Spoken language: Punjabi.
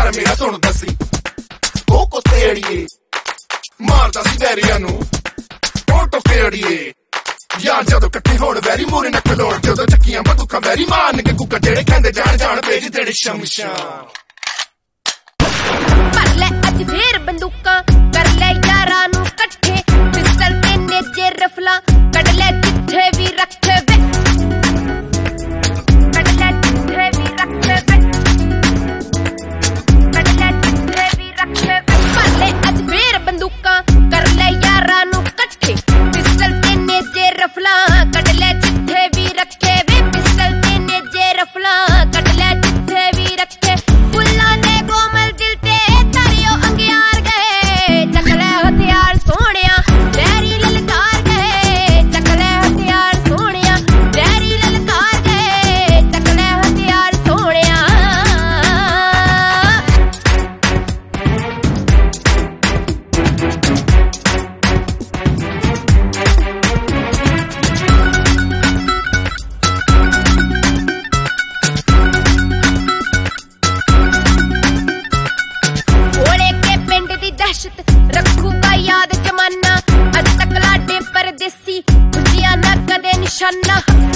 ਯਾਰ ਮੇਰਾ ਸੁਣ ਦੱਸੀ ਉਹ ਕੁੱਤੇ ਅੜੀਏ ਮਾਰਦਾ ਸੀ ਵੈਰੀਆਂ ਨੂੰ ਟੋਟੋ ਫੇੜੀਏ ਯਾਰ ਜਦੋਂ ਇਕੱਠੇ ਹੋਣ ਵੈਰੀ ਮੂਰੇ ਨਾ ਖਲੋੜ ਜਦੋਂ ਚੱਕੀਆਂ ਬੰਦੂਕਾਂ ਵੈਰੀ ਮਾਰਨ ਕੇ ਕੁੱਕਰ ਜਿਹੜੇ ਕਹਿੰਦੇ ਜਾਣ ਪੇਜ ਤੇਰੇ ਸ਼ਮਸ਼ਾਨ ਭਰ ਲੈ ਅੱਜ ਫੇਰ ਬੰਦੂਕਾਂ ਕਰ ਲੈ ਯਾਰਾਂ ਨੂੰ ਇਕੱਠੇ ਪਿਸਤਲ ਤੇ ਨੇਜੇ ਰਫਲਾਂ ਕੱਢ ਲੈ ਜਿੱਥੇ ਵੀ ਰੱਖੇ ਵੇ ਕੱਢ ਲੈ ਜਿੱਥੇ ਵੀ ਰੱਖੇ ਵੇ ਕੱਢ ਲੈ ਜਿੱਥੇ ਵੀ ਰੱਖੇ ਵੇ ਭਰ ਲੈ ਅੱਜ ਫੇਰ ਬੰਦੂਕਾਂ ਕਰ ਲੈ ਯਾਰਾਂ ਨੂੰ ਇਕੱਠੇ ਪਿਸਤਲ ਤੇ ਨੇਜੇ ਰਫਲਾਂ ਕੱਢ ਲੈ ਜਿੱਥੇ ਵੀ ਰੱਖੇ ਵੇ ਪਿਸਤਲ ਤੇ ਨੇਜੇ ਰਫਲਾਂ ਕੱਢ ਲੈ ਜਿੱਥੇ ਵੀ ਰੱਖੇ ਫੁੱਲਾਂ ਦੇ ਕੋਮਲ ਦਿਲ ਤੇ ਤਾਰਿਓ ਅੰਗਿਆਰ ਗਏ ਚੱਕ ਲੈ ਹਥਿਆਰ ਸੋਹਣਿਆ ਵੈਰੀ ਲਲਕਾਰ ਗਏ ਚੱਕ ਲੈ ਹਥਿਆਰ ਸੋਹਣਿਆ ਵੈਰੀ ਲਲਕਾਰ ਗਏ ਚੱਕ ਲੈ ਹਥਿਆਰ ਸੋਹਣਿਆ ਦਹਿਸ਼ਤ ਰੱਖੂਗਾ ਯਾਦ ਜਮਾਨਾ ਅੱਜ ਤੱਕ ਲਾਡੇ ਪਰਦੇਸੀ ਖੁੱਜਿਆ ਨਾ ਕਦੇ ਨਿਸ਼ਾਨਾ